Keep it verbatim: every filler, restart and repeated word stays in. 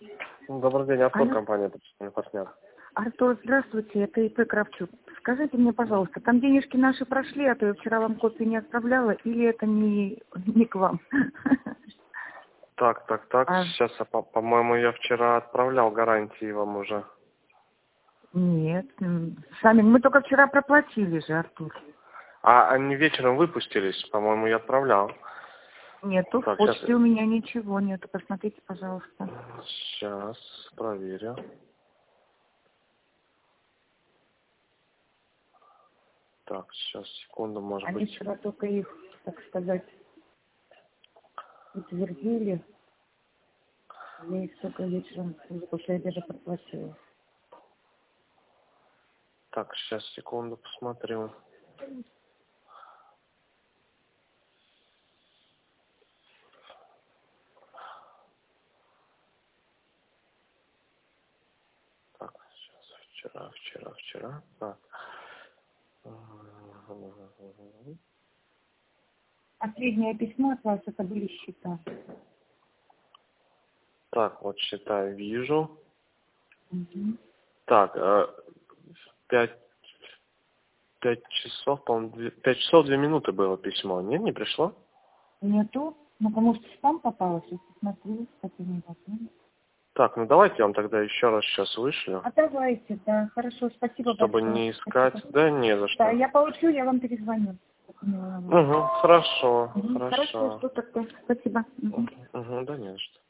Добрый день, Артур, Алло. компания «Предпочтительный партнер». Артур, здравствуйте, это И П Кравчук. Скажите мне, пожалуйста, там денежки наши прошли, а то я вчера вам копию не отправляла, или это не, не к вам? Так, так, так, А, сейчас, а, по- по-моему, я вчера отправлял гарантии вам уже. нет, м, сами, мы только вчера проплатили же, Артур. А они вечером выпустились, по-моему, я отправлял. Нету, в Так, почте сейчас, у меня ничего нету, посмотрите, пожалуйста. сейчас проверю. Так, сейчас, секунду, может Они быть. вчера только их, так сказать, утвердили. Я их только вечером, потому что я даже проплатила. Так, сейчас, секунду, посмотрю. Так, сейчас, вчера, вчера, вчера. Так. Последнее письмо от вас, это были счета. Так, вот считаю, вижу. Угу. Так, э, пять, пять часов, по-моему, две- пять часов две минуты было письмо. Нет, не пришло? Нету? Ну, потому что спам попалось, я посмотрю, кстати, не потом. Так, ну давайте я вам тогда еще раз сейчас вышлю, А давайте, да, хорошо, спасибо чтобы большое. не искать. Спасибо. Да не за Да, что. я получу, я вам перезвоню. Не волнуйтесь. Угу, хорошо, Мгм. Хорошо, хорошо. что тогда? Спасибо. Мгм. Угу, да не за что.